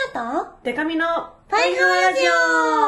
とデカミのパイハワラジオ。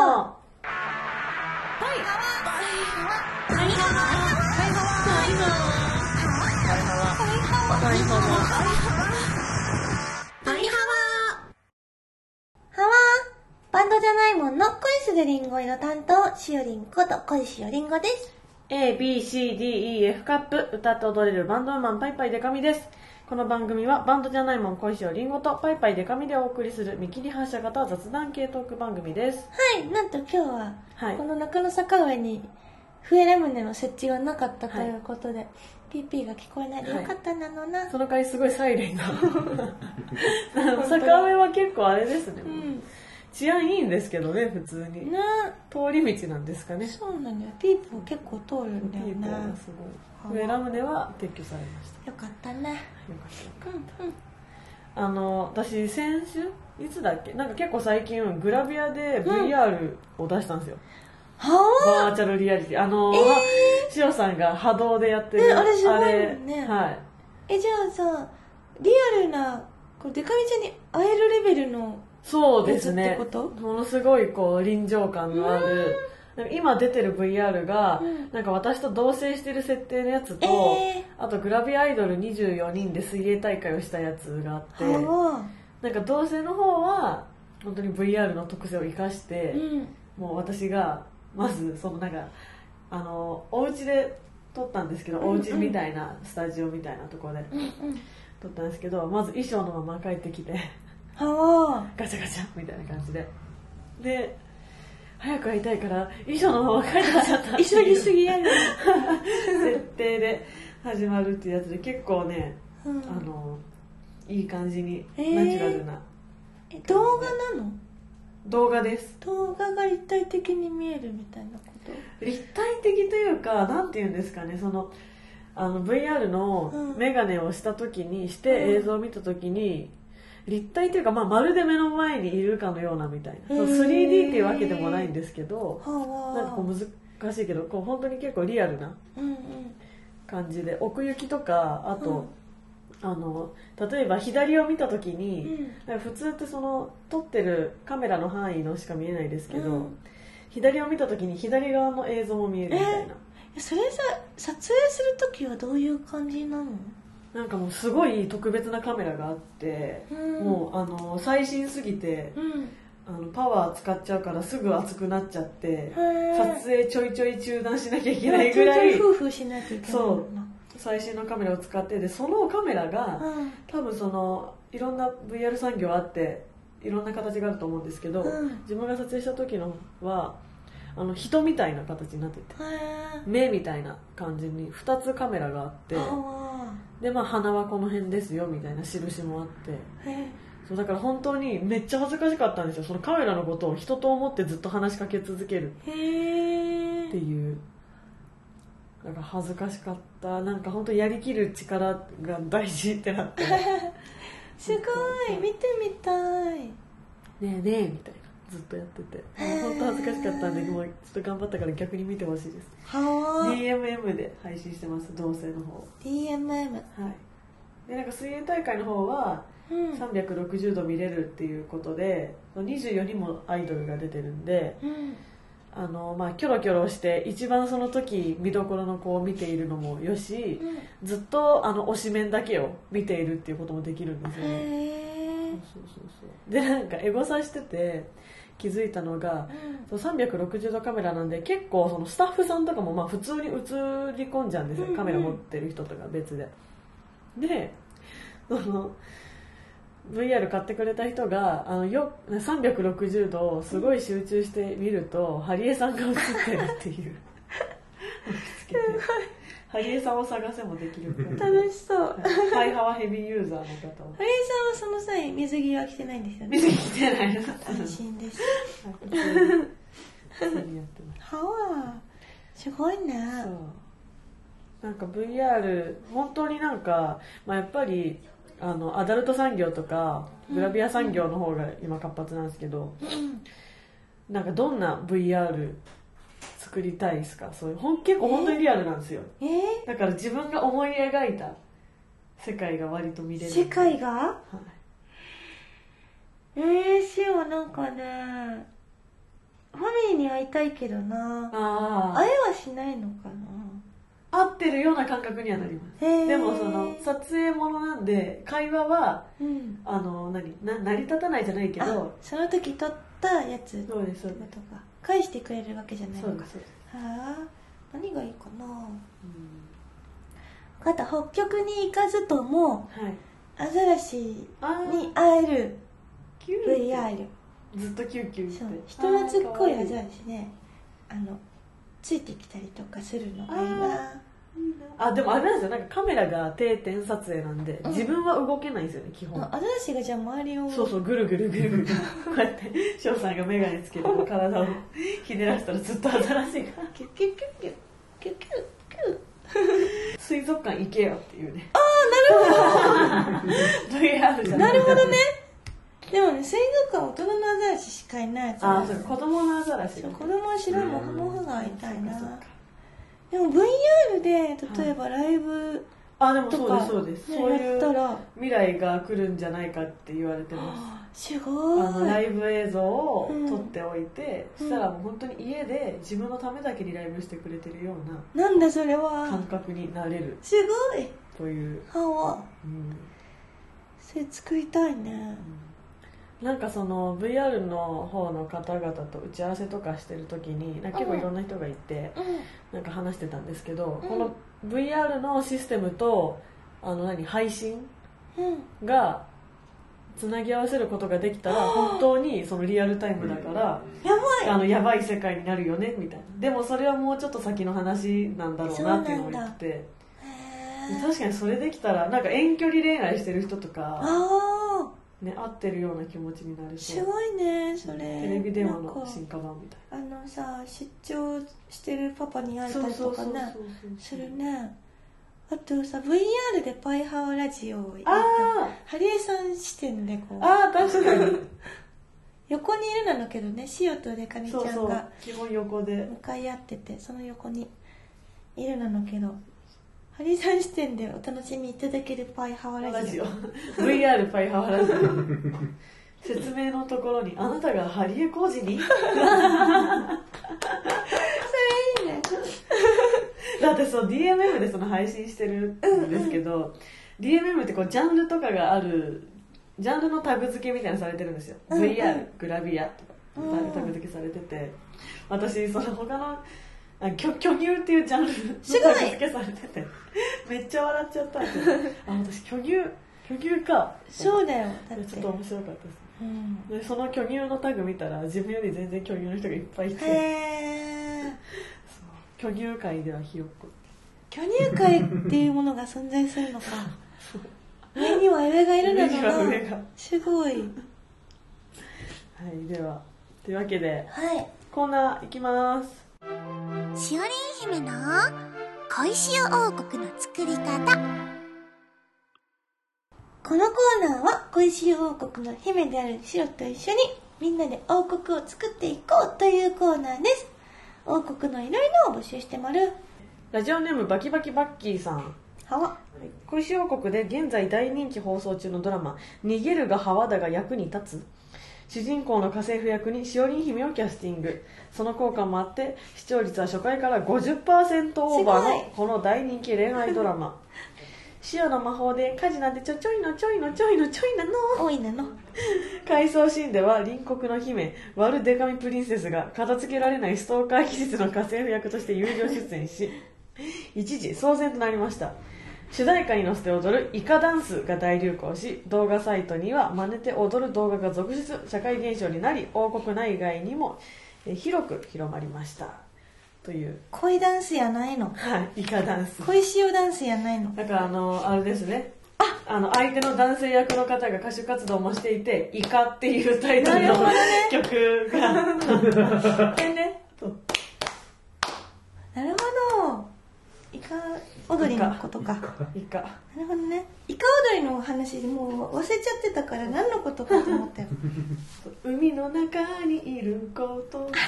バンドじゃないもんの恋するリンゴ色担当、しおりんこと恋しおりんごです。 A, B, C, D, E, F カップ歌って踊れるバンドウーマンパイパイデカミです。この番組はバンドじゃないもん恋しおりんごとパイパイデカミでお送りする見切り発車型雑談系トーク番組です。 はい、なんと今日は、 はいこの中野坂上に笛ラムネの設置がなかったということで、PP が聞こえないでよかったなのな。 その回すごいサイレンが坂上は結構あれですね、治安いいんですけどね、普通にな通り道なんですかね。 そうなんだよ。ピープも結構通るんだよピーポな。 ーがすごい。笛ラムネは撤去されました。 よかったね。 よかった私先週いつだっけ、なんか結構最近グラビアで VR を出したんですよ、 はバーチャルリアリティ、しおさんが波動でやってる、 ねあれすごいもんねはい。 じゃあさ、リアルなこうデカミちゃんに会えるレベルのそうですね、 やつってこと？ ものすごいこう臨場感のある、今出てる VR が、なんか私と同棲してる設定のやつと、あとグラビアアイドル24人で水泳大会をしたやつがあって、なんか同棲の方は本当に VR の特性を生かして、もう私がまずそのなんかお家で撮ったんですけど、お家みたいなスタジオみたいなところで撮ったんですけど、まず衣装のまま帰ってきてガチャガチャみたいな感じで早く会いたいから衣装のまま帰ってきちゃったっていう急ぎすぎやる設定で始まるっていうやつで、結構ね、いい感じにナチュラルな、 動画なの？ 動画です。 動画が立体的に見えるみたいなこと？ 立体的というか、なんていうんですかね、そのVR のメガネをした時にして、映像を見た時に立体というか、まるで目の前にいるかのようなみたいな、3D っていうわけでもないんですけど、なんかこう難しいけど、こう本当に結構リアルな感じで、奥行きとか、あと、例えば左を見た時に、普通ってその撮ってるカメラの範囲のしか見えないですけど、左を見た時に左側の映像も見えるみたいな。 それさ、撮影する時はどういう感じなの？ なんかもうすごい特別なカメラがあって、もう最新すぎて、パワー使っちゃうからすぐ熱くなっちゃって、撮影ちょいちょい中断しなきゃいけないぐらい、 夫婦しなきゃいけない。 そう最新のカメラを使って、でそのカメラが、多分そのいろんな VR 産業あっていろんな形があると思うんですけど、自分が撮影した時のは人みたいな形になってて、目みたいな感じに2つカメラがあって、で鼻はこの辺ですよみたいな印もあって、そうだから本当にめっちゃ恥ずかしかったんですよ、そのカメラのことを人と思ってずっと話しかけ続けるっていう。なんか恥ずかしかった。なんか本当やりきる力が大事ってなってすごい、見てみたい。 ねえねえみたいなずっとやってて、本当恥ずかしかったんで、もうちょっと頑張ったから逆に見てほしいです。DMM で配信してます、同性の方。 DMM、 はいで、なんか水泳大会の方は360度見れるっていうことで、24人もアイドルが出てるんで、キョロキョロして一番その時見どころの子を見ているのもよし、ずっと推しメンだけを見ているっていうこともできるんですよね。そうで、なんかエゴサしてて気づいたのが、360度カメラなんで結構そのスタッフさんとかも普通に映り込んじゃうんですよ、カメラ持ってる人とか別で。でVR 買ってくれた人が360度すごい集中して見ると、ハリエさんが映ってるっていうハリエさんを探せもできる。 楽しそう。 パイハワヘビーユーザーの方を。 ハリエさんはその際水着は着てないんですよね。 水着着てないです。 安心です。すごいね。 なんか VR 本当になんか、やっぱりアダルト産業とかグラビア産業の方が今活発なんですけど、なんかどんな VR 作りたいですか？そういう結構本当にリアルなんですよ。だから自分が思い描いた世界が割と見れる。 世界が？ はい。 知なんかね、ファミリーに会いたいけどな。 あ会えはしないのかな。 合ってるような感覚にはなります。でもその撮影ものなんで会話は、 うん、 成り立たないじゃないけど、 その時撮ったやつそうですそうです。 返してくれるわけじゃないのか。 そうですそうです。 はあ、何がいいかな。 うん、 分かった。北極に行かずとも、 はい、 アザラシに会える VR。 ずっとキューキューって。 人懐っこいアザラシね、ついてきたりとかするのがいいな。 でもあれなんですよ、なんかカメラが定点撮影なんで、自分は動けないんですよね、基本。 アザラシがじゃあ周りを、 そうぐるぐるぐるぐるこうやって翔さんが眼鏡つけて体をひねらしたらずっとアザラシがキュッキュッキュッキュッキュッキュッキュッ水族館行けよっていうね。 なるほど VR じゃなるほどね。でもね、水族館は大人のアザラシしかいないやつ。 そう、子供のアザラシ。 子供は白いモフモフが会いたいな。でも VR で例えばライブでもそうです、そういう未来が来るんじゃないかって言われてます。 すごい。 ライブ映像を撮っておいて、そしたらもう本当に家で自分のためだけにライブしてくれてるような、 なんだそれは、 感覚になれる。 すごいという。 それ作りたいね。 なんかその VR の方の方々と打ち合わせとかしてる時に結構いろんな人がいて、なんか話してたんですけど、この VR のシステムと配信がつなぎ合わせることができたら本当にそのリアルタイムだからやばい世界になるよねみたいな。でもそれはもうちょっと先の話なんだろうなっていうのを言ってて、確かにそれできたらなんか遠距離恋愛してる人とかね、合ってるような気持ちになる。 すごいねそれ。 テレビ電話の進化版みたいな。出張してるパパに会えたりとかねするね。あとさ VR でパイハワラジオをやったハリエさん視点でこう確かに横にいるのけどね、シオとデカミちゃんが基本横で向かい合ってて、その横にいるのけどハリーさん視点でお楽しみいただけるパイハワラジオ VR パイハワラジオ説明のところにあなたがハリエコージにそれいいねだってそう DMM でその配信してるんですけど、DMM ってこうジャンルとかがある、ジャンルのタグ付けみたいなのされてるんですよ、VR グラビアとかタグ付けされてて、私その他の巨乳っていうジャンルのタグ付けされててめっちゃ笑っちゃったんですよ私巨乳か。 そうだよ、だってちょっと面白かったです、でその巨乳のタグ見たら自分より全然巨乳の人がいっぱいいて、巨乳界ではひよっこ。 巨乳界っていうものが存在するのか上には上がいるのかな。 上がすごい。はい 、ではというわけで、コーナーいきます。 しおりん姫の恋しお王国の作り方。 このコーナーは恋しお王国の姫であるシロと一緒にみんなで王国を作っていこうというコーナーです。王国のいろいろを募集してまる。 ラジオネームバキバキバッキーさん。恋し王国で現在大人気放送中のドラマ逃げるがハワだが役に立つ。主人公の家政婦役にしおりん姫をキャスティング。その効果もあって視聴率は初回から 50% オーバーのこの大人気恋愛ドラマ。塩の魔法で家事なんてちょいのちょいのちょいのちょいなの多いなの。 回想シーンでは隣国の姫ワルデカミプリンセスが片付けられないストーカー気質の家政婦役として友情出演し一時騒然となりました。主題歌に乗せて踊るイカダンスが大流行し、動画サイトには真似て踊る動画が続出、社会現象になり王国内外にも広く広まりましたという。 恋ダンスやないの。 はい、イカダンス。 恋塩ダンスやないの。 だからあれですね。相手の男性役の方が歌手活動もしていて、イカっていうタイトルの曲が。 なるほど。イカ踊りのことか。 イカ。 なるほどね。イカ踊りの話もう忘れちゃってたから何のことかと思ったよ。 海の中にいること。 イカ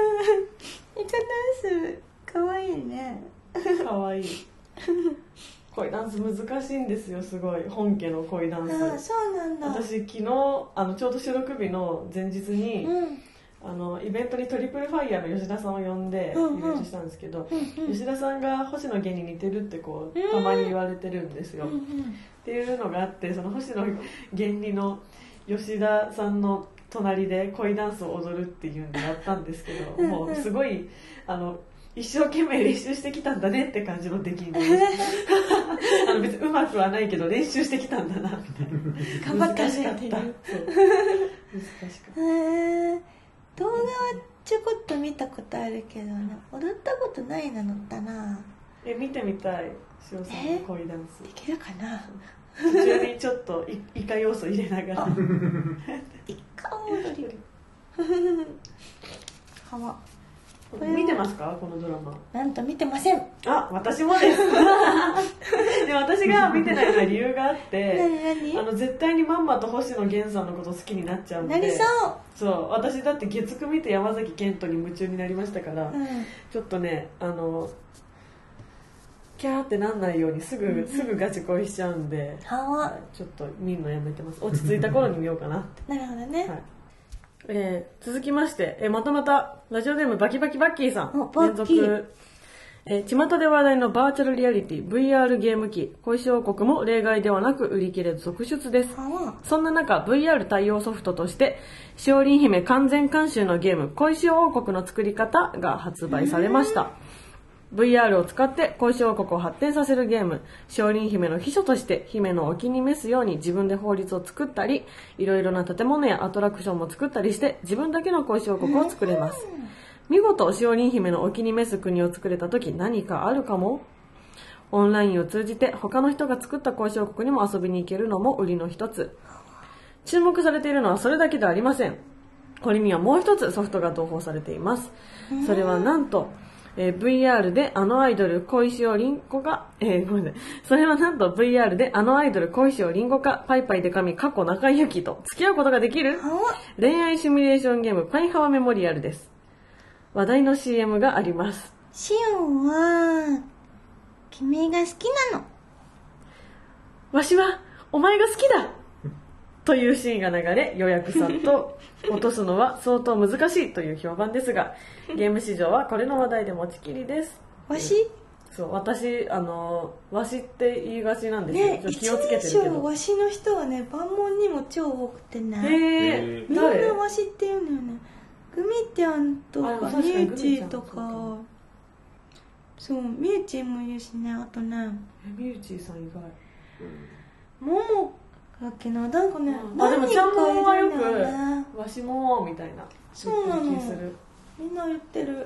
ダンスかわいいね。 かわいい。 恋ダンス難しいんですよ、すごい。本家の恋ダンス。 ああ、そうなんだ。 私昨日ちょうど収録日の前日に、イベントにトリプルファイヤーの吉田さんを呼んでイベントしたんですけど、吉田さんが星野源に似てるってこうたまに言われてるんですよ、っていうのがあって、その星野源にの吉田さんの隣で恋ダンスを踊るっていうんでやったんですけど、もうすごい一生懸命練習してきたんだねって感じの出来になりました別にうまくはないけど練習してきたんだなみたいな。難しかった。難しかった。 動画はちょこっと見たことあるけどね、踊ったことないなのったな。 見てみたい、しおさんの恋ダンス。 できるかな。 途中にちょっとイカ要素入れながらイカ踊りはわ。 見てますか、このドラマ。 なんと見てません。 あ、私もですで私が見てないのは理由があって、 何絶対にまんまと星野源さんのこと好きになっちゃうんで。 なりそう。 そう、私だって月9見て山崎賢人に夢中になりましたから、ちょっとねキャーってなんないようにすぐガチ恋しちゃうんで、ちょっと見るのやめてます。落ち着いた頃に見ようかなってなるほどね、 はい。続きまして、またまたラジオネームバキバキバッキーさん連続、巷で話題のバーチャルリアリティ VR ゲーム機小石王国も例外ではなく売り切れ続出です。そんな中 VR 対応ソフトとしてしおりん姫完全監修のゲーム小石王国の作り方が発売されました。VR を使って小石王国を発展させるゲーム、しおりん姫の秘書として姫のお気に召すように自分で法律を作ったり、いろいろな建物やアトラクションも作ったりして自分だけの小石王国を作れます。見事しおりん姫のお気に召す国を作れた時何かあるかも。オンラインを通じて他の人が作った小石王国にも遊びに行けるのも売りの一つ。注目されているのはそれだけではありません。これにはもう一つソフトが同封されています。それはなんとVR でアイドル小石尾りんごが、ごめんなさい。それはなんと VR でアイドル小石尾りんごかパイパイデカミ過去中井ゆきと付き合うことができる恋愛シミュレーションゲームパイハワメモリアルです。話題の CM があります。 しおは君が好きなの。 わしはお前が好きだというシーンが流れ、予約さんと落とすのは相当難しいという評判ですが、ゲーム市場はこれの話題で持ちきりです。 わし、 そう、私わしって言いがちなんですよ、ね、気をつけてるけど。 わしの人はね、万門にも超多くてね、みんなわしって言うんだよね。グミちゃんとかみゆちとか、そう、みゆちもいるしね。あとね、 みゆちさん以外ももだっけな、なんかね、 でもちゃんもはよくわしもみたいな、 そうなの、みんな言ってる。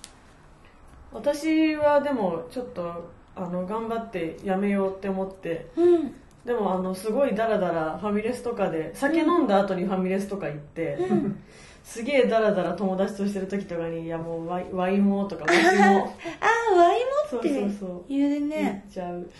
私はでもちょっと頑張ってやめようって思って、でもすごいダラダラファミレスとかで酒飲んだ後にファミレスとか行って、すげえダラダラ友達としてる時とかに、いやもうワイモとかわしもワイモって言うね。 言っちゃう。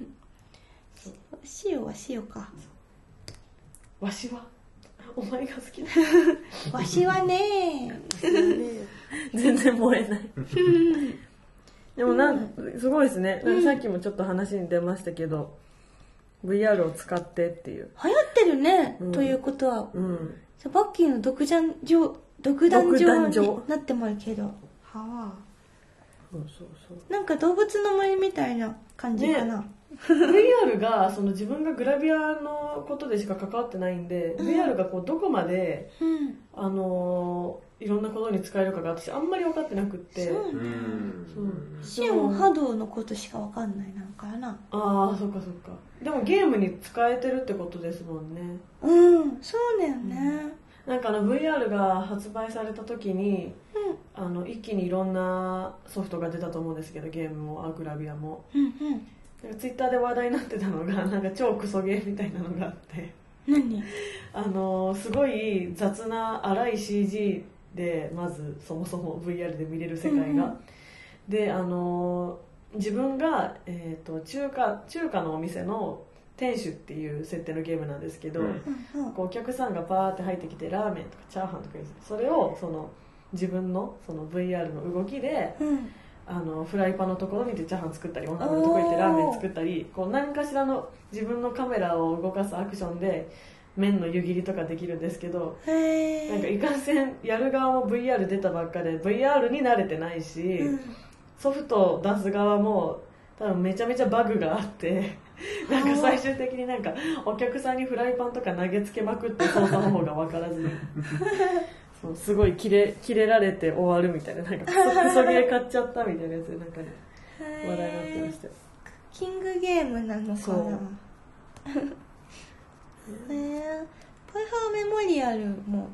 わしよか。 わしはお前が好きだ。 わしはね全然燃えないでもすごいですね。さっきもちょっと話に出ましたけど、VR を使ってっていう流行ってるね、ということは、バッキーの独壇場になってもらうけど、なんか動物の森みたいな感じかな、 VR が自分がグラビアのことでしか関わってないんで、VR がどこまで、いろんなことに使えるかが私あんまり分かってなくって。 シオン波動のことしか分かんないなんかな。 ああ、そっかそっか。でもゲームに使えてるってことですもんね。 そうだよね。 なんかVR が発売された時に、一気にいろんなソフトが出たと思うんですけど、ゲームもグラビアも。ツイッターで話題になってたのが、なんか超クソゲーみたいなのがあって、すごい雑な荒い CG で、まずそもそも VR で見れる世界が、で自分が、中華のお店の店主っていう設定のゲームなんですけど、お客さんがバーって入ってきてラーメンとかチャーハンとか言う、それを自分のVR の動きで、 フライパンのところに行ってチャーハン作ったり、お鍋のところに行ってラーメン作ったり、こう何かしらの自分のカメラを動かすアクションで麺の湯切りとかできるんですけど、なんかいかんせんやる側も VR 出たばっかで VR に慣れてないし、ソフトを出す側も多分めちゃめちゃバグがあってなんか最終的になんかお客さんにフライパンとか投げつけまくって操作方法が分からずにそうすごいキレられて終わるみたいな、なんかクソゲー買っちゃったみたいなやつでなんかね話題になってましたよ。 キングゲームなのかな。パイハーメモリアルも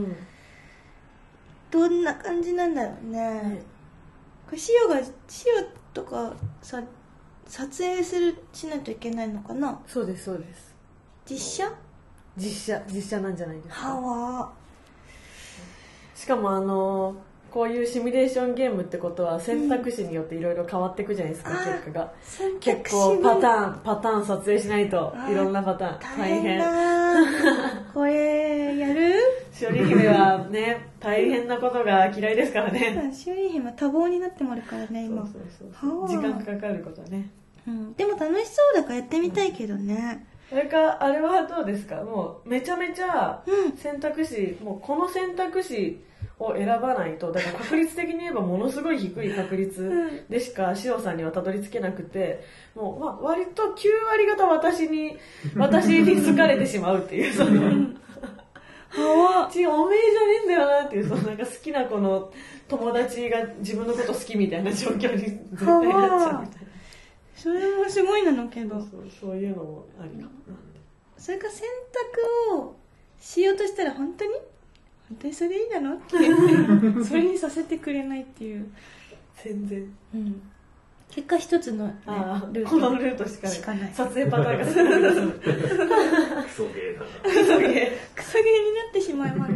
どんな感じなんだろうね。これシオとかさ撮影しないといけないのかな。 そうですそうです。 実写なんじゃないですか。 はわ。 しかもこういうシミュレーションゲームってことは選択肢によっていろいろ変わっていくじゃないですか、結果が。結構パターン撮影しないといろんなパターン大変。 これやる？ しおり姫はね大変なことが嫌いですからね。 しおり姫は多忙になってもあるからね今。 そう時間かかることはね、 でも楽しそうだからやってみたいけどね。 それかあれはどうですか。もうめちゃめちゃ選択肢、もうこの選択肢を選ばないと、だから確率的に言えばものすごい低い確率でしかしおさんにはたどり着けなくて、もう、割と9割方私に好かれてしまうっていうそのおめえじゃねえんだよなっていう、そのなんか好きな子の友達が自分のこと好きみたいな状況に絶対なっちゃうみたいな。 それもすごいなのけど、 そういうのもありかも。 それか選択をしようとしたら本当にそれいいなのってそれにさせてくれないっていう。 全然、 結果一つの、ね、 ルート、このルートしかない。撮影パターンがするクソゲーだな。 クソゲーになってしまいました。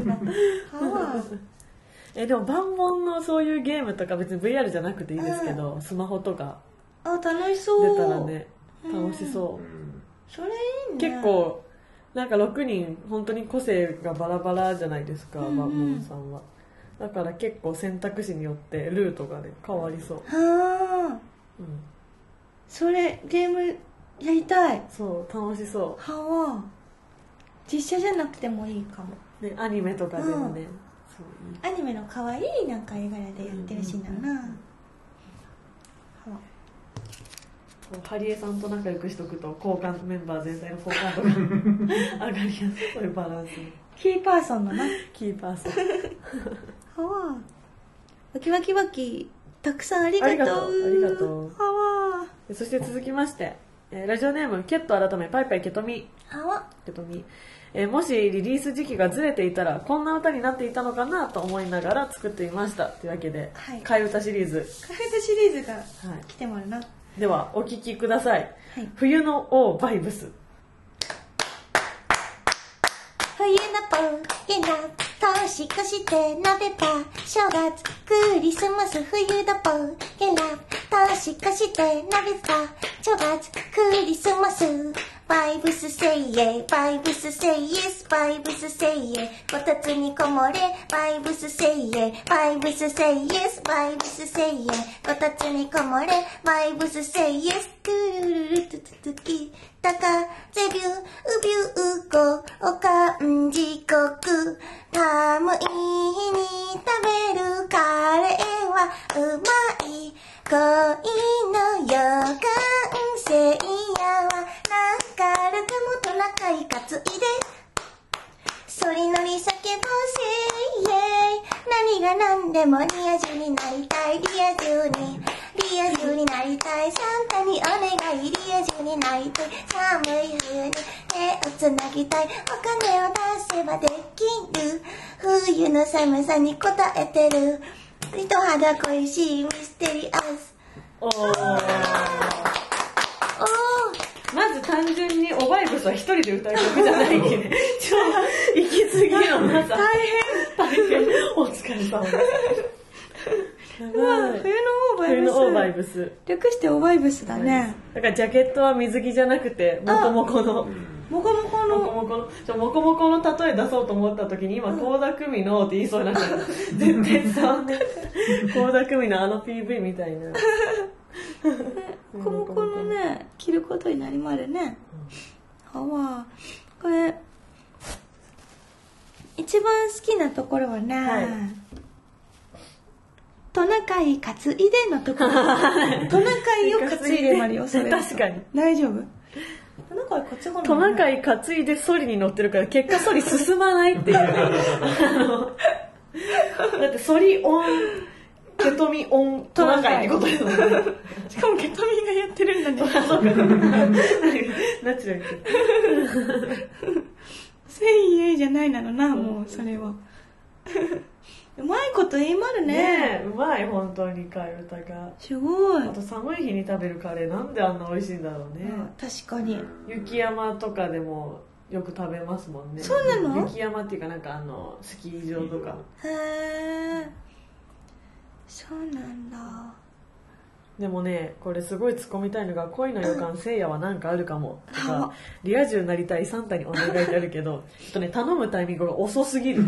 でも万本のそういうゲームとか別に VR じゃなくていいですけど、スマホとか楽しそう出たらね楽しそう、 それいいね。 結構なんか6人本当に個性がバラバラじゃないですか、バンボンさんは。だから結構選択肢によってルートがね変わりそう。 それゲームやりたい。 そう楽しそう。 実写じゃなくてもいいかも。 でアニメとかでもね、 アニメの可愛いなんか絵柄でやってるしな。 ハリエさんと仲良くしとくとメンバー全体の好感度が上がりやすい。そういうバランス。 キーパーソンのな。 キーパーソン。 ワキワキワキたくさんありがとう。 ありがとう。そして続きまして、ラジオネームケット改めパイパイケトミ。もしリリース時期がずれていたらこんな歌になっていたのかなと思いながら作ってみましたというわけで、替え歌シリーズが来てもあるな。 ではお聴きください。冬の王バイブス。 冬のポケナ年越して鍋ば正月クリスマス冬のポケナ年越して鍋ば正月クリスマスバイブスセイエバイブスセイエスバイブスセイエこたつにこもれバイブスセイエバイブスセイエスバイブスセイエこたつにこもれバイブスセイエスクルルルトゥトゥトゥキ高ゼビュービューゴおかん時刻寒い日に食べるカレーはうまい恋の予感せいやはなんかるかもトナカイ担いでそりのり叫ぼうせいえ何が何でもリア充になりたいリア充になりたいサンタにお願いリア充になりたい寒い冬に手をつなぎたいお金を出せばできる冬の寒さに応えてる人肌恋しいミステリアスまず単純にオバイブスは一人で歌う曲じゃないけどね息継ぎのまず大変お疲れ様です冬のオーバイブス略してオーバイブスだね。 だからジャケットは水着じゃなくてモコモコのもこもこのもこもこの例え出そうと思った時に今倖田來未のって言いそうになっちゃう。絶対伝わんない。倖田來未のあの PV みたいな。 もこもこのね着ることになりまるね。はこれ一番好きなところはね、はい、トナカイ担いでのところ。トナカイを担いでまるよ、それ。 確かに。 大丈夫？ トナカイ担いでソリに乗ってるから結果ソリ進まないっていう。だってソリオン、ケトミオン、トナカイってことですもんね。 しかもケトミがやってるんだね。 ナチュラル。 せいえじゃないなのな、もうそれは。うまいこと言いまるね。 ねえ、うまい、本当に替え歌が。 すごい。 あと寒い日に食べるカレーなんであんな美味しいんだろうね。 確かに。 雪山とかでもよく食べますもんね。 そうなの？ 雪山っていうかなんかスキー場とか。 へえ。そうなんだ。 でもね、これすごい突っ込みたいのが、恋の予感せいやはなんかあるかもとか、リア充になりたいサンタにお願いってあるけど、頼むタイミングが遅すぎる。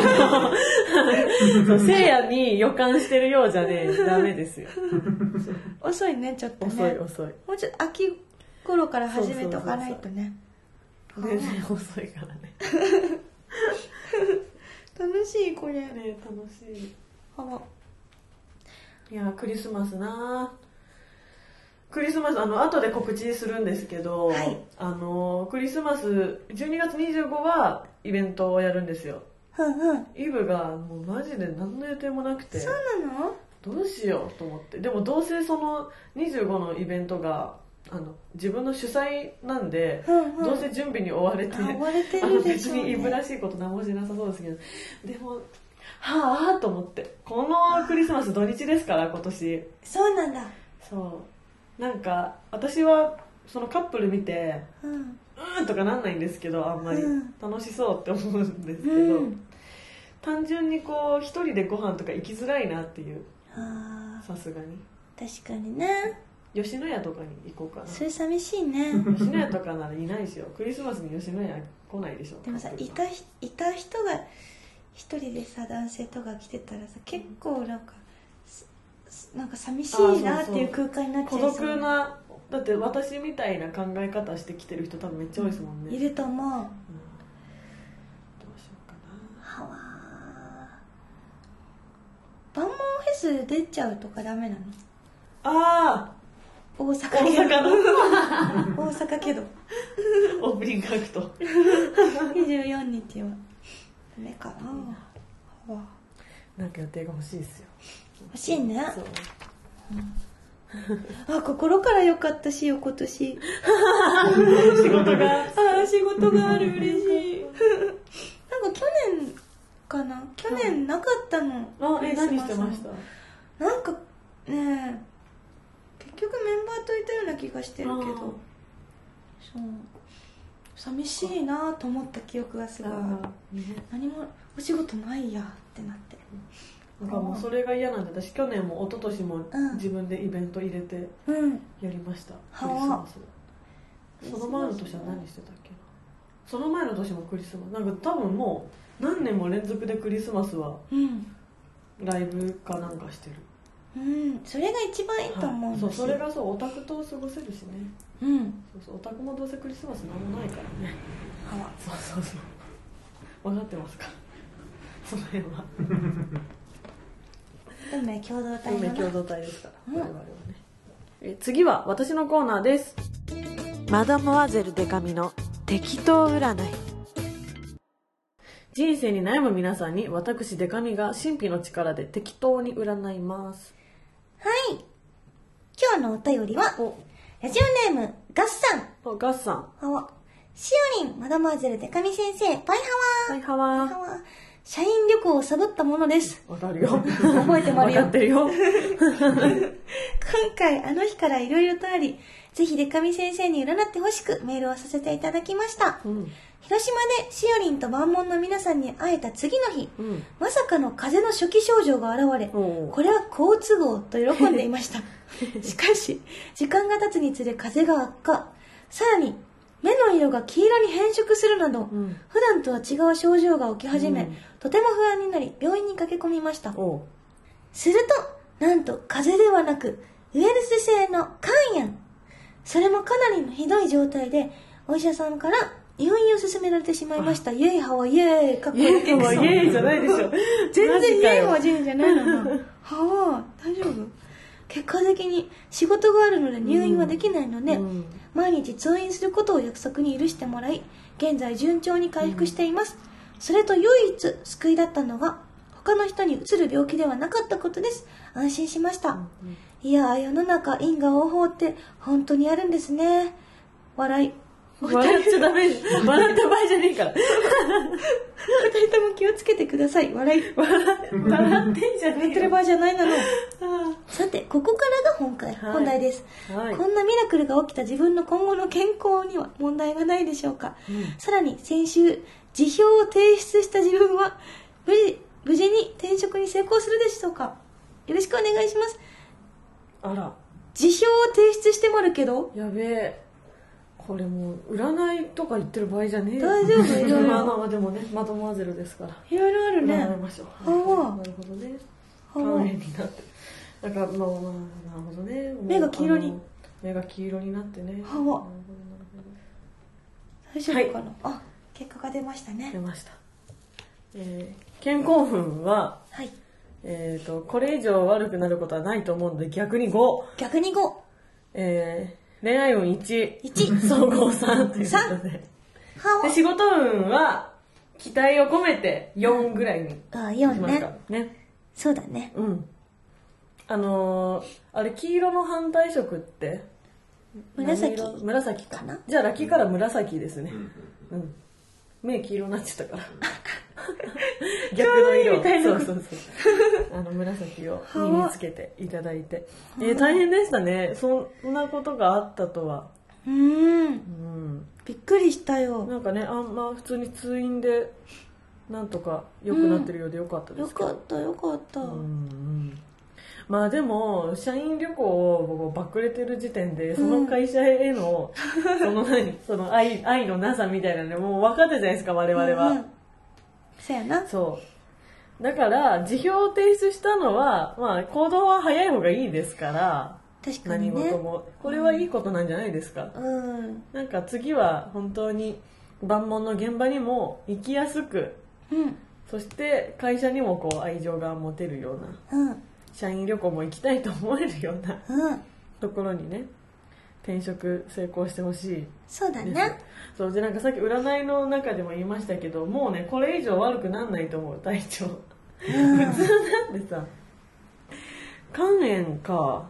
せいやに予感してるようじゃね、ダメですよ。 遅いね、ちょっとね。 遅い。 もうちょっと秋頃から始めとかないとね。 全然遅いからね。 楽しい、これ。 ね、楽しい。いやクリスマスなクリスマス後で告知するんですけど、はい、クリスマス12月25はイベントをやるんですよ。イブがもうマジで何の予定もなくて、 そうなの？ どうしようと思って。でもどうせその25のイベントが自分の主催なんで、どうせ準備に追われてるでしょうね。別にイブらしいこと何もしなさそうですけど、でもはぁと思って、このクリスマス土日ですから今年。 そうなんだ。 そうなんか私はそのカップル見てとかなんないんですけど、あんまり楽しそうって思うんですけど、単純にこう一人でご飯とか行きづらいなっていう。さすがに確かにね。 吉野家とかに行こうかな。 それ寂しいね。 吉野家とかならいないですよ。クリスマスに吉野家来ないでしょ。 でもさ、いた人が一人でさ、男性とか来てたらさ、結構なんか寂しいなっていう空間になっちゃいそう。 孤独な、だって私みたいな考え方してきてる人多分めっちゃ多いですもんね。 いると思う。どうしようかな。 万門フェス出ちゃうとかダメなの？ ああ、 大阪けど。大阪けど。 オープニングアクト。 24日はダメかな。 なんか予定が欲しいですよ。 欲しいね。心から良かったしよ、今年。仕事がある、嬉しい。なんか去年かな、去年なかったの。 何してました？ なんかね、結局メンバーといたような気がしてるけど、そう寂しいなと思った記憶がすごい。何もお仕事ないやってなって。 なんかもうそれが嫌なんで、私去年も一昨年も自分でイベント入れてやりました、クリスマス。その前の年は何してたっけな。その前の年もクリスマス、なんか多分もう何年も連続でクリスマスはライブかなんかしてる。 それが一番いいと思うんですよ。 それがオタクと過ごせるしね。オタクもどうせクリスマスなんもないからね。そう分かってますか、その辺は。 運命共同体。 運命共同体ですから、我々はね。次は私のコーナーです。マダモアゼルデカミの適当占い。人生に悩む皆さんに私デカミが神秘の力で適当に占います。 はい、今日のお便りはラジオネームガッサン。 ガッサン。 しおりん、マダモアゼルデカミ先生、バイハワー。社員旅行をサボったものです。 わかるよ。 覚えてもらうよ。 分かってるよ。 今回あの日からいろいろとあり、ぜひデカミ先生に占ってほしくメールをさせていただきました。広島でしおりんと万門の皆さんに会えた次の日、まさかの風邪の初期症状が現れ、これは好都合と喜んでいました。しかし時間が経つにつれ風邪が悪化。さらに目の色が黄色に変色するなど、普段とは違う症状が起き始め、とても不安になり病院に駆け込みました。するとなんと風邪ではなくウイルス性の肝炎、それもかなりのひどい状態でお医者さんから入院を勧められてしまいました。イエイハワイエーイ、かっこいい。イエイハワイエーイじゃないでしょ。全然イエイハワイエーイじゃないのな。はぁ、大丈夫？結果的に仕事があるので入院はできないので、毎日通院することを約束に許してもらい、現在順調に回復しています。それと唯一救いだったのが、他の人にうつる病気ではなかったことです。安心しました。いやー、世の中因果応報って本当にあるんですね。笑い。 笑っちゃダメ。笑った場合じゃねえから。 二人とも気をつけてください。笑ってんじゃねえ。笑ってる場合じゃないなの。さて、ここからが本題です、こんなミラクルが起きた自分の今後の健康には問題がないでしょうか。さらに先週、辞表を提出した自分は無事に転職に成功するでしょうか。よろしくお願いします。 あら。 辞表を提出してもあるけど。 やべえ。これもう占いとか言ってる場合じゃねえよ。 大丈夫？いろいろ。 まあでもね、マドモアゼルですから。 いろいろあるね。 占いましょう。なるほどね。肝炎になって。だからまあなるほどね。 目が黄色に。 目が黄色になってね。 大丈夫かな。あ、結果が出ましたね。 出ました。健康運は、これ以上悪くなることはないと思うので逆に5。 逆に5。 恋愛運1、総合3ということで。で、仕事運は、期待を込めて4ぐらいにしますかね。 そうだね。 うん。あれ、黄色の反対色って、紫かな。じゃあ、ラッキーカラー紫ですね。うん。目黄色になっちゃったから。逆の色。そう。紫を身につけていただいて。大変でしたね。そんなことがあったとは。 びっくりしたよ。 なんかね、普通に通院で、なんとか良くなってるようでよかったですけど。 よかった。 まあでも、社員旅行をバックれてる時点で、その会社への、その愛のなさみたいなのもう分かったじゃないですか、我々は。 そうやな。 そう。だから、辞表を提出したのは、まあ、行動は早い方がいいですから、 確かにね。 何事も。これはいいことなんじゃないですか。なんか次は本当に万問の現場にも行きやすく、そして会社にもこう愛情が持てるような、社員旅行も行きたいと思えるような、ところにね、転職成功してほしい。 そうだね。 そうで、なんかさっき占いの中でも言いましたけど、もうね、これ以上悪くなんないと思う、体調。普通なんでさ、肝炎か。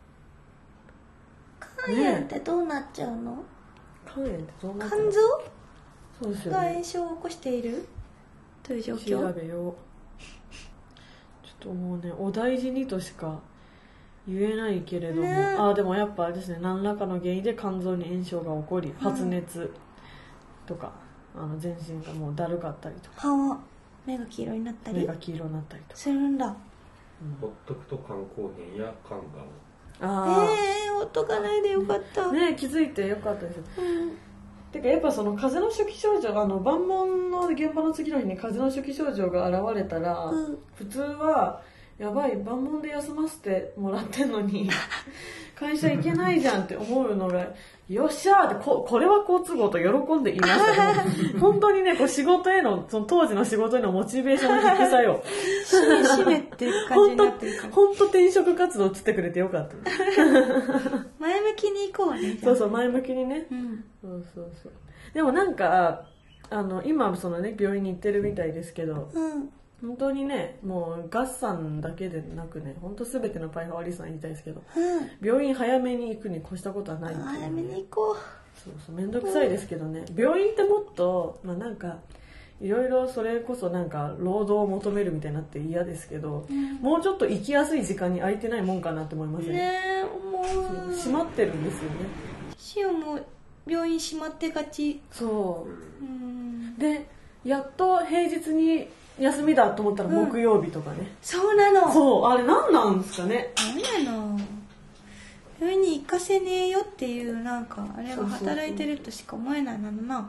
肝炎ってどうなっちゃうの？ 肝炎ってどうなっちゃうの？ 肝臓？ そうですよね。 が炎症を起こしているという状況。 調べよう。ちょっともうね、お大事にとしか言えないけれども、でもやっぱですね、何らかの原因で肝臓に炎症が起こり、発熱とか、全身がもうだるかったりとか、 目が黄色になったり、 目が黄色になったりとかするんだ。 ほっとくと肝硬変や肝がん。 ほっとかないでよかった。 ね、気づいてよかったです。てかやっぱその風邪の初期症状、万問の現場の次の日に風邪の初期症状が現れたら、普通はやばい、万問で休ませてもらってんのに会社行けないじゃんって思うのが、よっしゃーって、これは好都合と喜んでいましたね。本当にね、仕事への、その当時の仕事へのモチベーションの低さよ。 しめっていう感じになってるから。 本当転職活動移ってくれてよかった。 前向きに行こうね。 そう、前向きにね。そう。でもなんか、今そのね、病院に行ってるみたいですけど、本当にね、もう合算だけでなくね、本当すべてのパイハワリスナー言いたいですけど、病院早めに行くに越したことはないっていう、ね。 早めに行こう。 そう、めんどくさいですけどね、病院ってもっと、なんか、いろいろそれこそなんか労働を求めるみたいになって嫌ですけど、もうちょっと行きやすい時間に空いてないもんかなって思いますね。 もう閉まってるんですよね。 シオも病院閉まってがち。 そう。で、やっと平日に休みだと思ったら木曜日とかね。 そうなの。 そう、あれ何なんですかね。 何なの。 世に行かせねえよっていうなんかあれが働いてるとしか思えないなのな。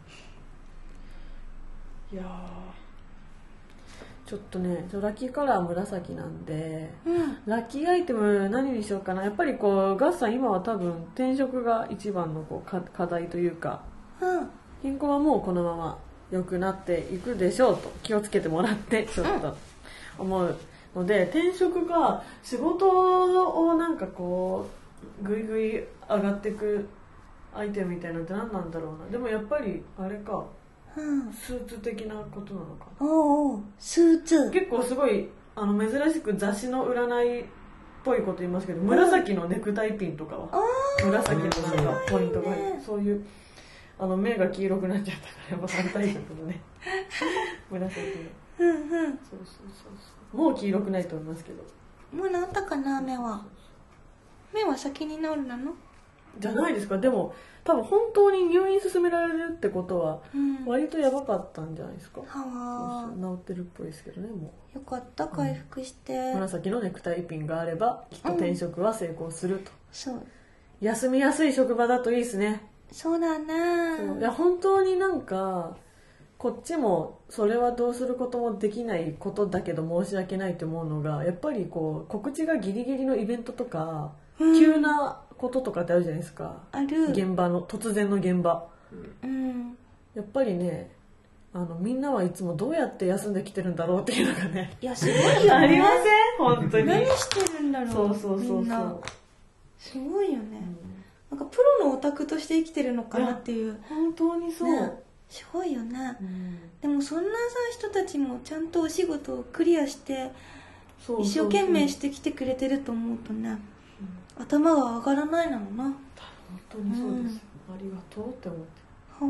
いやちょっとねラッキーカラー紫なんで、ラッキーアイテム何にしようかな。やっぱりこうガッさん今は多分転職が一番のこう課題というか、健康はもうこのまま良くなっていくでしょうと気をつけてもらってちょっと思うので、転職が仕事をなんかこうぐいぐい上がっていくアイテムみたいなのって何なんだろうな。でもやっぱりあれか、スーツ的なことなのかな。 おうスーツ結構すごい珍しく雑誌の占いっぽいこと言いますけど、紫のネクタイピンとかは紫のなんかポイントが、そういう目が黄色くなっちゃったからやっぱ反対色のね紫のそうもう黄色くないと思いますけど。 もう治ったかな。目は先に治るなのじゃないですか。でも多分本当に入院勧められるってことは割とやばかったんじゃないですか。治ってるっぽいですけどね。もうよかった回復して、 紫のネクタイピンがあればきっと転職は成功すると、 そう休みやすい職場だといいですね。 そうだね。 いや本当になんかこっちもそれはどうすることもできないことだけど申し訳ないと思うのが、やっぱりこう告知がギリギリのイベントとか、急なこととかってあるじゃないですか。 ある。 現場の突然の現場、やっぱりねみんなはいつもどうやって休んできてるんだろうっていうのがね、 いやすごいよねありません本当に。 何してるんだろう。 そうみんなすごいよね、なんかプロのオタクとして生きてるのかなっていう。 本当にそう、ね、 すごいよね、でもそんなさ人たちもちゃんとお仕事をクリアして一生懸命してきてくれてると思うとね、頭が上がらないなのな。 本当にそうです、ありがとうって思って。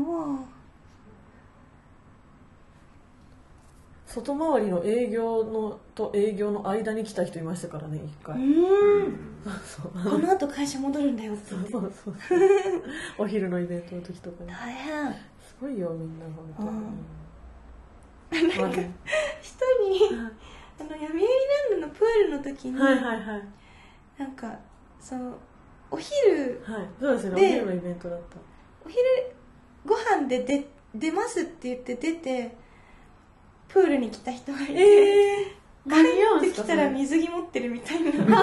外回りの営業のと営業の間に来た人いましたからね、一回。 この後会社戻るんだよって言って。そうお昼のイベントの時とかに。 大変。 すごいよみんな本当に。なんか一人読売ランドのプールの時に、なんかそのお昼そうですね、お昼のイベントだった。 お昼ご飯で出ますって言って出てプールに来た人がいて、帰ってきたら水着持ってるみたいな状況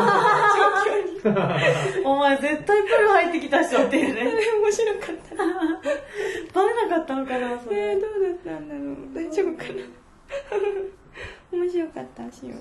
に。 お前絶対プール入ってきた人っていうね。 面白かった。 バレなかったのかなそれ。 どうだったんだろう。大丈夫かな。面白かったしよ。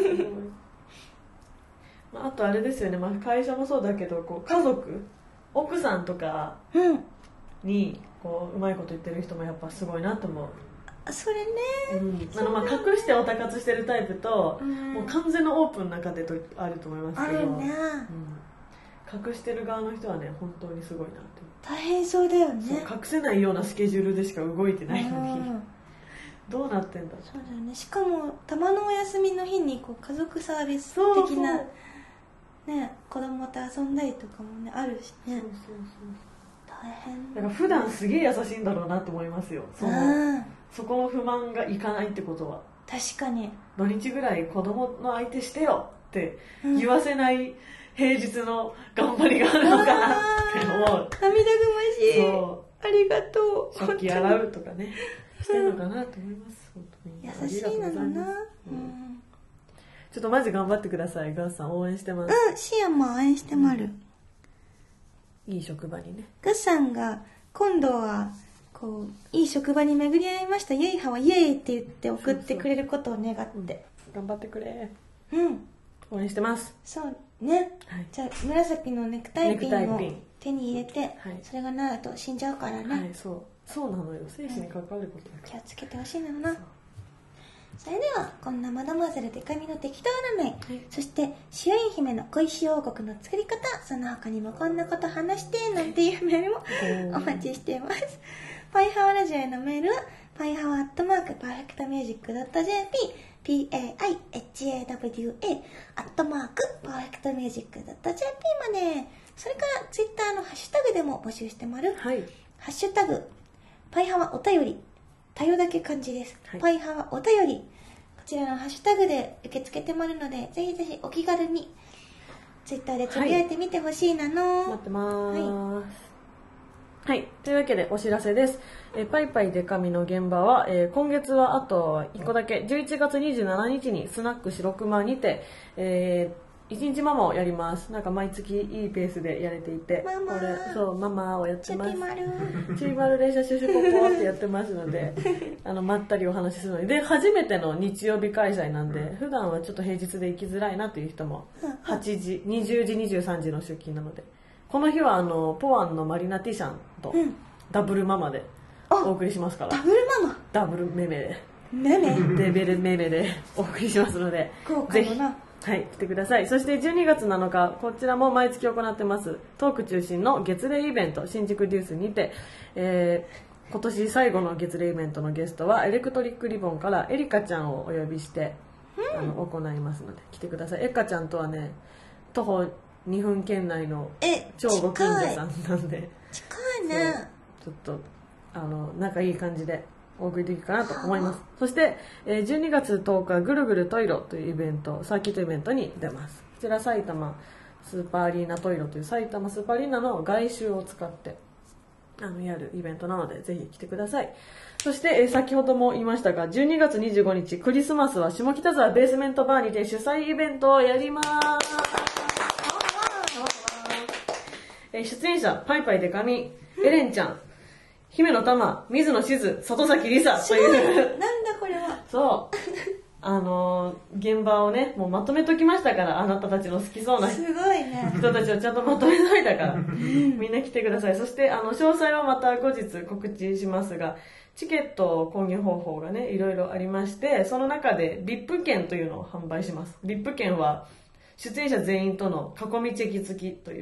あとあれですよね、会社もそうだけどこう家族奥さんとかにこううまいこと言ってる人もやっぱすごいなと思う。 それね、 隠してオタ活してるタイプと、もう完全のオープンな家庭とあると思いますけど、隠してる側の人はね本当にすごいなって。 大変そうだよね。 隠せないようなスケジュールでしか動いてないのに、どうなってんだ。 そうだよね。しかもたまのお休みの日にこう家族サービス的なね、子供と遊んだりとかもねあるしね。大変。 だから普段すげえ優しいんだろうなと思いますよ。そこの不満がいかないってことは。 確かに。 土日ぐらい子供の相手してよって言わせない平日の頑張りがあるのかなって思う。 涙ぐましい。ありがとう。 食器洗うとかねしてるのかなと思います。本当に優しいなのな。 ちょっとマジ頑張ってください。ガッさん応援してます。 シアも応援してまる。 いい職場にね。 ガッさんが今度はこういい職場に巡り合いました、イエイハはイエイって言って送ってくれることを願って、 頑張ってくれ。応援してます。 そうね、じゃあ紫のネクタイピンを手に入れて、それがないと死んじゃうからね。 そうなのよ。生死に関わることだから気をつけてほしいのな。それではこんなマドモアゼルデカミの適当占い、そしてシオイン姫の小石王国の作り方、その他にもこんなこと話してなんていうメールもお待ちしています。パイハワラジオへのメールはパイハワ@perfectmusic.jp paihawa@perfectmusic.jp まで。それからツイッターのハッシュタグでも募集してまる。ハッシュタグパイハワお便り、多様だけ漢字です。パイハワお便り、こちらのハッシュタグで受け付けてまるので、ぜひぜひお気軽にツイッターでつぶやいてみてほしいなの。 待ってまーす。はい。というわけでお知らせです。パイパイデカミの現場は、今月はあと1個だけ、11月27日にスナック白熊にて、1日ママをやります。なんか毎月いいペースでやれていて、 ママこれ、そう、ママをやってます。 ちびまる。 ちびまる連射シュシュポポってやってますので、まったりお話しするので、初めての日曜日開催なんで、普段はちょっと平日で行きづらいなという人も、8時、20時、23時の出勤なので、この日はポワンのマリナティシャンとダブルママでお送りしますから、 ダブルママ、 ダブルメメで、 メメレベルメメでお送りしますので、ぜひ、はい、来てください。そして12月7日、こちらも毎月行ってます、トーク中心の月例イベント、新宿デュースにて、今年最後の月例イベントのゲストは、エレクトリックリボンからエリカちゃんをお呼びして、行いますので、来てください。エリカちゃんとはね、徒歩2分圏内の超ご近所さんなんで、 近いね。 ちょっと、仲いい感じで、お送りできるかなと思います。そして、12月10日、ぐるぐるトイロというイベント、サーキットイベントに出ます。こちら埼玉スーパーアリーナトイロという埼玉スーパーアリーナの外周を使ってやるイベントなので、ぜひ来てください。そして、先ほども言いましたが、12月25日、クリスマスは下北沢ベースメントバーにて主催イベントをやります。出演者、パイパイデカミ、エレンちゃん、姫野玉、水野しず、里崎りさというなんだこれは。 そう現場をね、もうまとめときましたから、あなたたちの好きそうなすごいね。 人たちをちゃんとまとめといたからみんな来てください。そして詳細はまた後日告知しますが、チケット購入方法がね、いろいろありまして、その中で VIP 券というのを販売します。VIP 券は出演者全員との囲みチェキ付きという。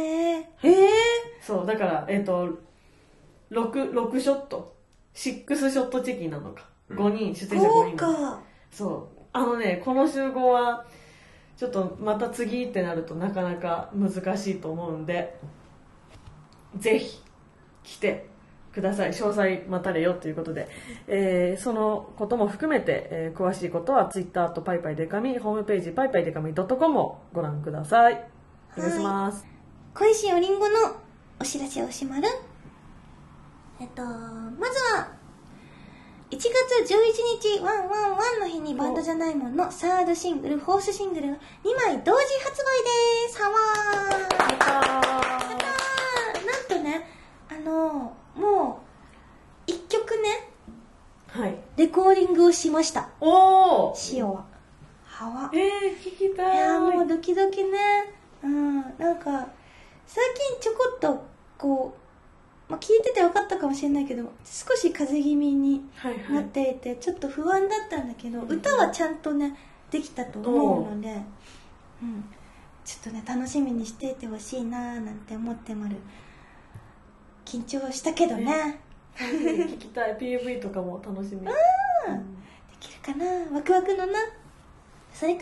そう、だから、6ショット、6ショットチェキなのか。5人、出演者5人。そう。この集合は、ちょっとまた次ってなるとなかなか難しいと思うんで、ぜひ、来てください。詳細待たれよということで、そのことも含めて、詳しいことは Twitter とパイパイデカミ、ホームページパイパイデカミ .com をご覧ください。お願いします。 恋しおりんごのお知らせをしまる。まずは、1月11日、ワンワンワンの日にバンドじゃないもんのサードシングル、フォースシングルが2枚同時発売です。はわー。やったー。なんとね、もう、1曲ね、 はい。 レコーディングをしました。 おー。 シオは。はわ。 聞きたい。 いや、もうドキドキね。なんか、最近ちょこっと、こう、聞いてて分かったかもしれないけど、少し風邪気味になっていて、ちょっと不安だったんだけど、歌はちゃんとね、できたと思うので、ちょっとね、楽しみにしていてほしいなーなんて思ってまる。緊張したけどね。 聞きたい。PV とかも楽しみ。できるかな、ワクワクのな。それから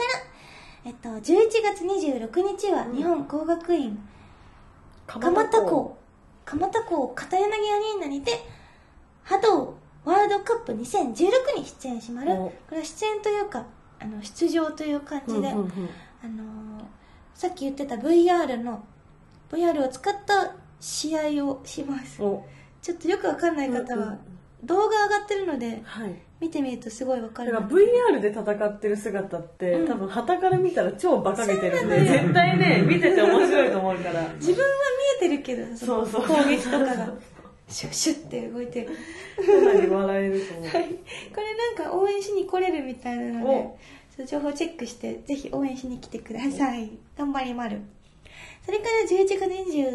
、11月26日は日本工学院蒲田校片柳アリーナにて波動ワールドカップ2016に出演しまる。これは出演というか出場という感じで、さっき言ってた VR を使った試合をします。ちょっとよくわかんない方は動画上がってるので、見てみるとすごいわかる。 だから VR で戦ってる姿って、多分旗から見たら超バカげてるんで、絶対ね、見てて面白いと思うから。 自分は見えてるけど、 そう攻撃とかがシュッシュッって動いてる。 かなり笑えると思う。 これなんか応援しに来れるみたいなので、情報チェックしてぜひ応援しに来てください。頑張りまる。それから11月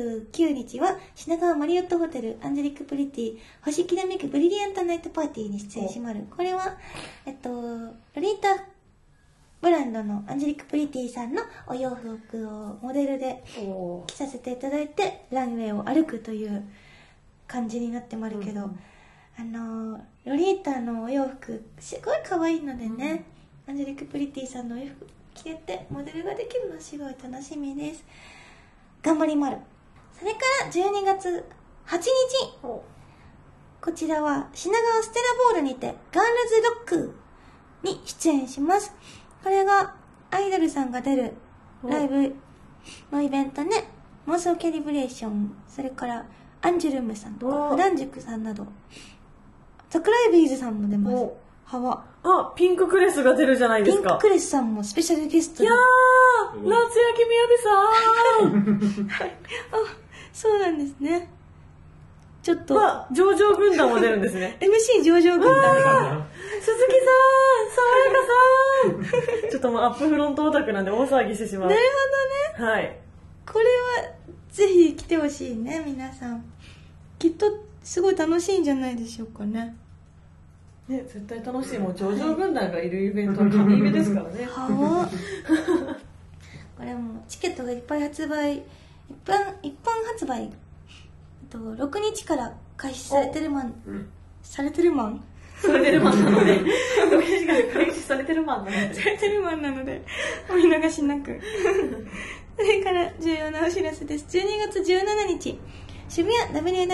29日は品川マリオットホテルアンジェリックプリティ星きらめくブリリアントナイトパーティーに出演しまる。これはロリータブランドのアンジェリックプリティさんのお洋服をモデルで着させていただいてランウェイを歩くという感じになってまるけど、ロリータのお洋服すごい可愛いのでね、アンジェリックプリティさんのお洋服着ててモデルができるのすごい楽しみです。頑張りまる。それから12月8日、こちらは品川ステラボールにてガールズロックに出演します。これがアイドルさんが出るライブのイベントね、妄想キャリブレーション、それからアンジュルムさんとか普段塾さんなど、桜井ビーズさんも出ます。ハワ。 あ、ピンククレスが出るじゃないですか。 ピンククレスさんもスペシャルゲストで。 いやー、夏焼みやびさんはい。あ、そうなんですね。ちょっと。 上々軍団も出るんですね。 MC 上々軍団が。 鈴木さん、爽やかさんちょっともうアップフロントオタクなんで大騒ぎしてしまう。 なるほどね。 はい。 これは、ぜひ来てほしいね、皆さん。きっと、すごい楽しいんじゃないでしょうかね。 ね、絶対楽しい。もう上々軍団がいるイベントは神イベですからね。 はあ。これもチケットがいっぱい発売、一般発売、6日から開始されてるマンなので、6日から開始されてるマンなので、お見逃しなく。それから重要なお知らせです。12月17日、渋谷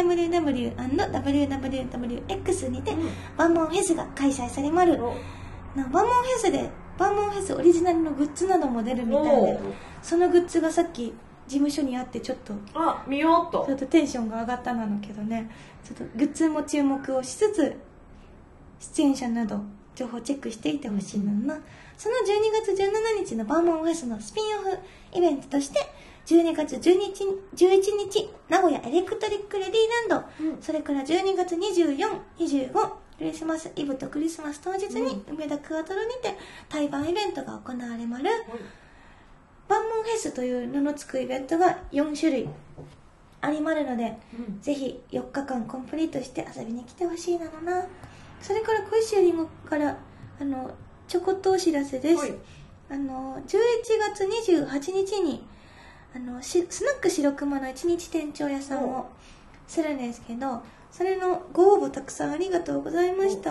www&wwwx にてバンモンフェスが開催されまる。バンモンフェスオリジナルのグッズなども出るみたいで、そのグッズがさっき事務所にあってちょっと見ようとちょっとテンションが上がったなのけどね、ちょっとグッズも注目をしつつ出演者など情報チェックしていてほしいのな。その12月17日のバンモンフェスのスピンオフイベントとして12月11日名古屋エレクトリックレディーランド、それから12月24、25クリスマスイブとクリスマス当日に梅田クアトロにて対バンイベントが行われまる。バンモンフェスという名の付くイベントが4種類ありまるので、ぜひ4日間コンプリートして遊びに来てほしいなのな。それから小石よりもからちょこっとお知らせです。11月28日にスナック白熊の一日店長屋さんをするんですけど、それのご応募たくさんありがとうございました。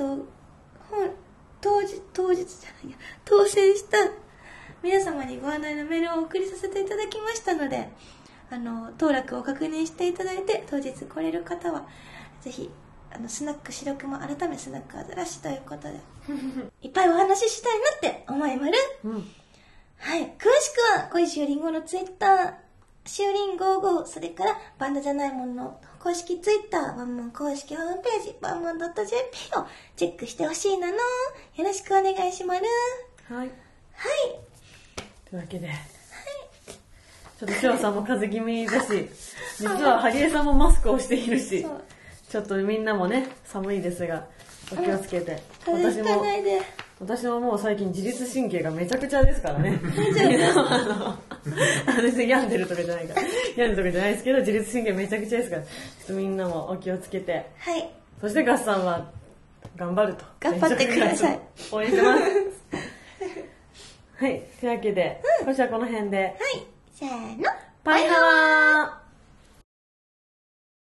当選した皆様にご案内のメールをお送りさせていただきましたので、当落を確認していただいて当日来れる方はぜひスナック白熊改めスナックアザラシということでいっぱいお話ししたいなって思いまる。はい、詳しくは小石よりんごのツイッターしおりん55、それからバンドじゃないものの公式ツイッター、バンモン公式ホームページバンモン .jp をチェックしてほしいなの。よろしくお願いします。 はい。というわけで、 はい、 ちょっとショウさんも風邪気味だし、実はハリエさんもマスクをしているし、ちょっとみんなもね、寒いですが、お気をつけて。私ももう最近自律神経がめちゃくちゃですからね。別に病んでるとかじゃないから。病んでるとかじゃないですけど、自律神経めちゃくちゃですから、ちょっとみんなもお気をつけて。 はい。 そしてガッサンは頑張ると。 頑張ってください。 応援してます。はい。というわけで、今週はこの辺で。はい。 せーの。 バイハワー。